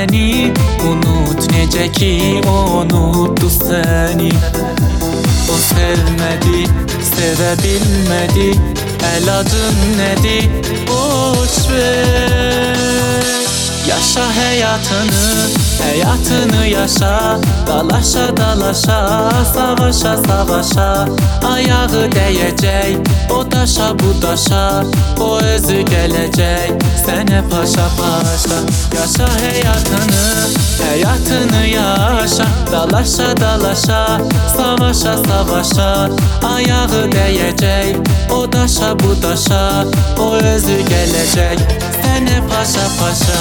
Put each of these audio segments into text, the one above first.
dünəni unut, necə ki unutdu səni. O sevmədi, sevə bilmədi, əlacın nədir, boş ver. Yaşa həyatını, həyatını yaşa, dalaşa dalaşa, savaşa savaşa. Ayağı dəyəcək, o daşa bu daşa, o özü gələcək sənə paşa paşa. Yaşa həyatını, həyatını yaşa, dalaşa dalaşa, savaşa savaşa. Ayağı dəyəcək, o daşa bu daşa, o özü gələcək sənə paşa paşa.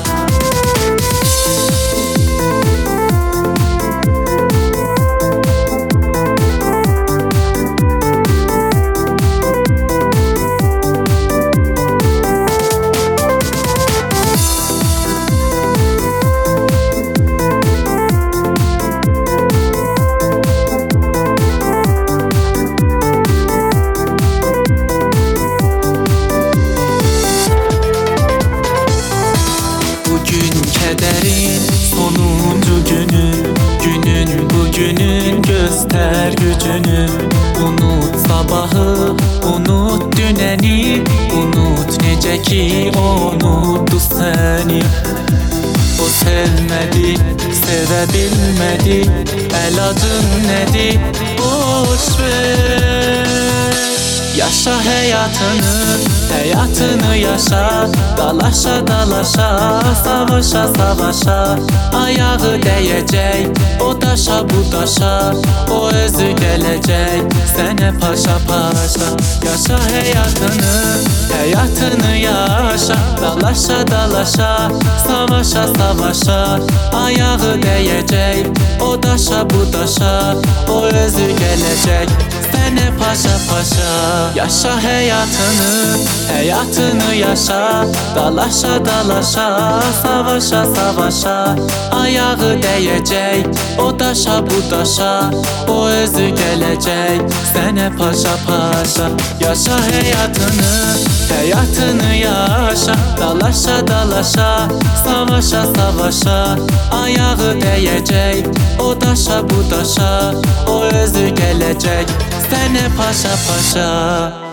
Kederin sonuncu günü, günün bugünün göster gücünü. Unut sabahı, unut dünəni, unut necə ki unutdu səni. O sevmədi, sevə bilmədi, əlacın nədir, boş ver. Yaşa həyatını, həyatını yaşa, dalaşa dalaşa, savaşa savaşa. Ayağı dəyəcək, o daşa bu daşa, o özü gələcək sənə paşa paşa. Yaşa həyatını, həyatını yaşa, dalaşa dalaşa, savaşa savaşa. Ayağı dəyəcək, o daşa bu daşa, o özü gələcək sənə paşa paşa. Yaşa həyatını, həyatını yaşa, dalaşa dalaşa, savaşa savaşa. Ayağı dəyəcək, o daşa bu daşa, o özü gələcək sənə paşa paşa. Yaşa həyatını, həyatını yaşa, dalaşa dalaşa, savaşa savaşa. Ayağı dəyəcək, o daşa bu daşa, o özü gələcək sənə paşa paşa.